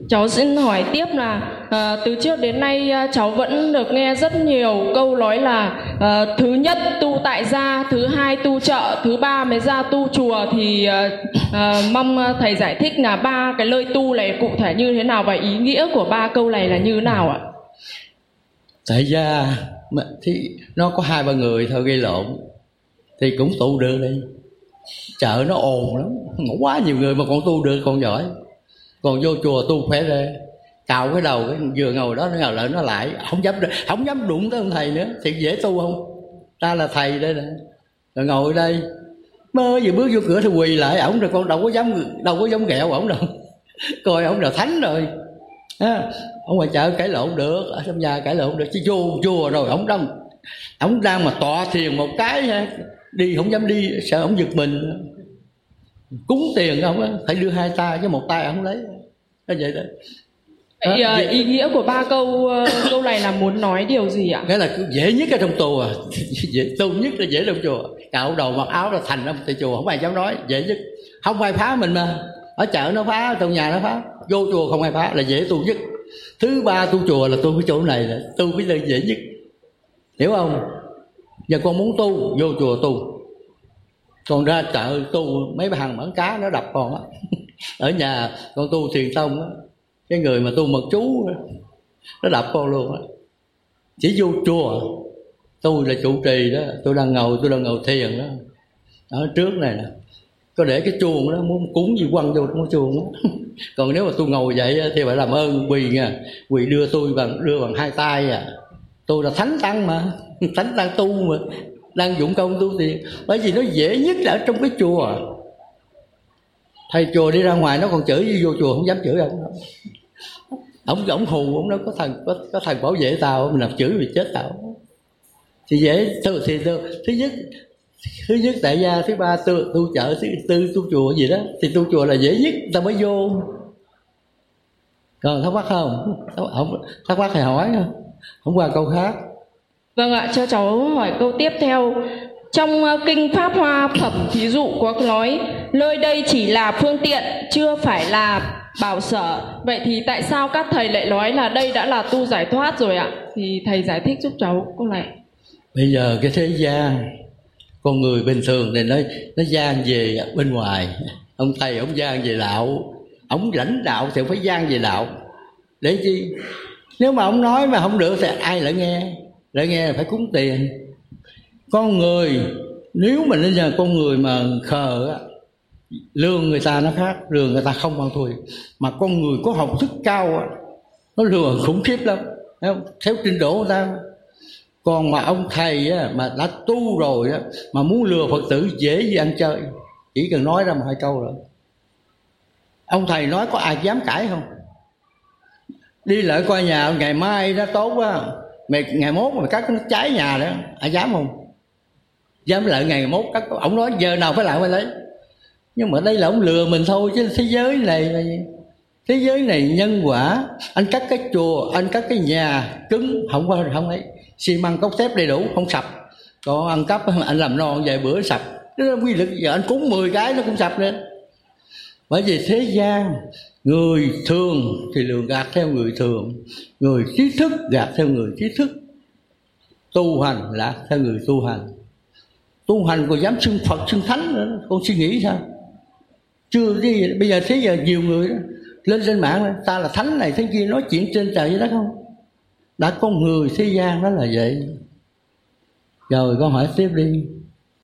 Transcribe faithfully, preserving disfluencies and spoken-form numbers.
Cháu xin hỏi tiếp là à, từ trước đến nay à, cháu vẫn được nghe rất nhiều câu nói là à, thứ nhất tu tại gia, thứ hai tu chợ, thứ ba mới ra tu chùa. Thì à, à, mong thầy giải thích là ba cái lời tu này cụ thể như thế nào và ý nghĩa của ba câu này là như thế nào ạ? Tại gia thì nó có hai ba người thôi gây lộn thì cũng tu được đi. Chợ nó ồn lắm, quá nhiều người mà còn tu được còn giỏi. Còn vô chùa tu khỏe ra, cạo cái đầu cái vừa ngồi đó nó ngồi lại nó lại không dám không dám đụng tới ông thầy nữa thì dễ tu không? Ta là thầy đây nè, rồi ngồi đây mới vừa bước vô cửa thì quỳ lại ổng, rồi con đâu có dám đâu có dám ghẹo ổng đâu, coi ổng là thánh rồi. À, ở ngoài chợ cãi lộn được, ở trong nhà cãi lộn được, chứ vô chùa rồi ổng đang ổng đang mà tọa thiền một cái ha, đi không dám đi sợ ổng giật mình. Cúng tiền không á phải đưa hai tay chứ một tay ổng lấy, nó vậy đấy. Vậy à, ý nghĩa của ba câu câu này là muốn nói điều gì ạ? Cái là dễ nhất ở trong chùa à. Dễ, tu nhất là dễ trong chùa, cạo đầu mặc áo là thành trong chùa không ai dám nói, dễ nhất. Không ai phá mình mà, ở chợ nó phá, trong nhà nó phá, vô chùa không ai phá là dễ tu nhất. Thứ ba tu chùa là tu cái chỗ này là tu cái nơi dễ nhất, hiểu không? Giờ con muốn tu vô chùa tu, còn ra chợ tu mấy bà hàng bán cá nó đập con á. Ở nhà con tu thiền tông á, cái người mà tu mật chú nó đập con luôn á. Chỉ vô chùa tôi là trụ trì đó, tôi đang ngồi tôi đang ngồi thiền đó, ở trước này nè có để cái chuông đó, muốn cúng gì quăng vô trong cái chuông đó. Còn nếu mà tôi ngồi vậy thì phải làm ơn quỳ nha, quỳ đưa tôi bằng đưa bằng hai tay à. Tôi là thánh tăng mà, thánh tăng tu mà, đang dụng công tu tiền, bởi vì nó dễ nhất là ở trong cái chùa. Thầy chùa đi ra ngoài nó còn chửi, đi vô chùa không dám chửi ông. Ông ổng hù, ông đâu có thần có, có thần bảo vệ tao, mình làm chửi vì chết tao. Thì dễ thứ thì thứ, thứ nhất thứ nhất tại gia, thứ ba tu tu chợ, thứ tư tu chùa gì đó, thì tu chùa là dễ nhất ta mới vô. Còn thắc mắc không? Không thắc mắc thì hỏi, không qua câu khác. Vâng ạ, cho cháu hỏi câu tiếp theo. Trong kinh Pháp Hoa Phẩm thí dụ có nói nơi đây chỉ là phương tiện, chưa phải là bảo sở. Vậy thì tại sao các thầy lại nói là đây đã là tu giải thoát rồi ạ? Thì thầy giải thích giúp cháu câu này. Bây giờ cái thế gian con người bình thường này nó nó gian về bên ngoài, ông thầy ông gian về đạo, ông lãnh đạo thì phải gian về đạo. Để chi? Nếu mà ông nói mà không được thì ai lại nghe? Lại nghe là phải cúng tiền. Con người nếu mà bây giờ con người mà khờ á, lương người ta nó khác, lương người ta không bằng thôi. Mà con người có học thức cao á, nó lừa khủng khiếp lắm, theo trình độ người ta. Còn mà ông thầy á, mà đã tu rồi á, mà muốn lừa Phật tử dễ như ăn chơi, chỉ cần nói ra một hai câu rồi. Ông thầy nói có ai dám cãi không? Đi lại coi nhà ngày mai nó tốt quá, mày ngày mốt mà cắt nó cháy nhà đó, ai dám không? Dám lại ngày mốt cắt, ông nói giờ nào phải lại phải lấy. Nhưng mà đây là ông lừa mình thôi, chứ thế giới này là gì? Thế giới này nhân quả. Anh cắt cái chùa, anh cắt cái nhà cứng, không có không ấy, xi măng cốt thép đầy đủ không sập. Còn ăn cắp anh làm non vài bữa sập, nó quy lực giờ anh cúng mười cái nó cũng sập lên. Bởi vì thế gian người thường thì lường gạt theo người thường, người trí thức gạt theo người trí thức, tu hành là theo người tu hành. Tu hành còn dám xưng Phật xưng Thánh nữa, con suy nghĩ sao? Chưa đi. Bây giờ thế giờ nhiều người đó, lên trên mạng ta là thánh này thánh kia, nói chuyện trên trời vậy đó không? Đã con người thế gian đó là vậy. Rồi con hỏi tiếp đi.